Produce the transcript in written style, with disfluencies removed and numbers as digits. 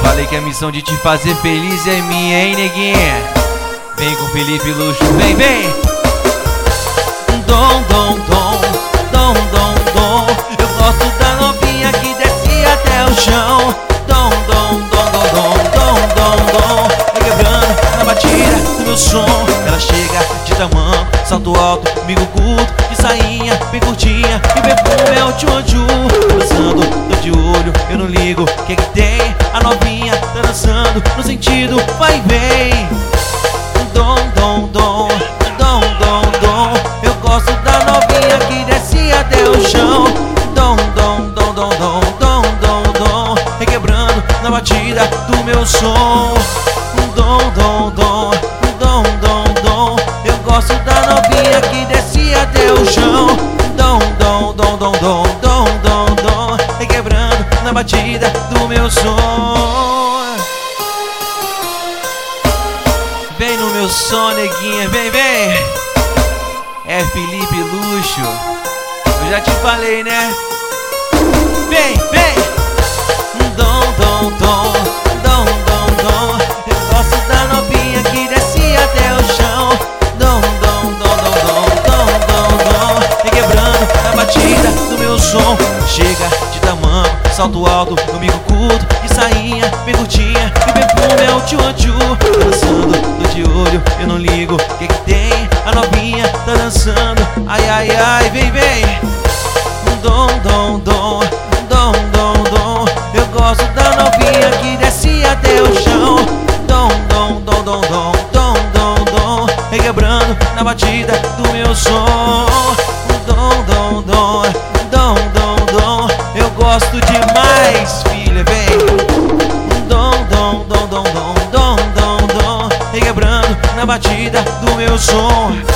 falei que a missão de te fazer feliz é minha, hein, neguinha? Vem com Felipe Luxo, vem, vem! Dom, dom, dom, dom, dom, dom. Eu gosto da novinha que desce até o chão. Dom, dom, dom, dom, dom, dom, dom, dom. Vai quebrando na batida do meu som. Ela chega de tamanho, salto alto, amigo curto, de sainha bem curtinha, e perfume é o tchonju. Dançando, tô de olho, eu não ligo, que tem? A novinha tá dançando no sentido vai e vem. Dom, dom, dom, dom, dom, dom. Eu gosto da novinha que desce até o chão. Dom, dom, dom, dom, dom, dom, dom, dom. Requebrando na batida do meu som. Dom, dom, dom, dom, dom, dom. Eu gosto da novinha que desce até o chão. Dom, dom, dom, dom, dom, dom, dom, dom. Requebrando na batida do meu som. Vem no meu som, neguinha, vem, vem. É Felipe Luxo. Eu já te falei, né? Vem, vem. Dom, dom, dom, dom, dom, dom. Eu gosto da novinha que desce até o chão. Dom, dom, dom, dom, dom, dom, dom, dom. Requebrando na batida do meu som. Chega de tamanho, salto alto, amigo curto, de sainha bem curtinha, e perfume é o tchonju. Dançando, tô de olho, eu não ligo, que tem? A novinha tá dançando, ai, ai, ai, vem, vem. Dom, dom, dom, dom, dom, dom. Eu gosto da novinha que desce até o chão. Dom, dom, dom, dom, dom, dom, dom, dom. Requebrando na batida do meu som. Dom, dom, dom, dom, dom, dom. Eu gosto demais, filha, vem. Dom, dom, dom, dom, dom, dom, dom, dom. Requebrando na batida do meu som.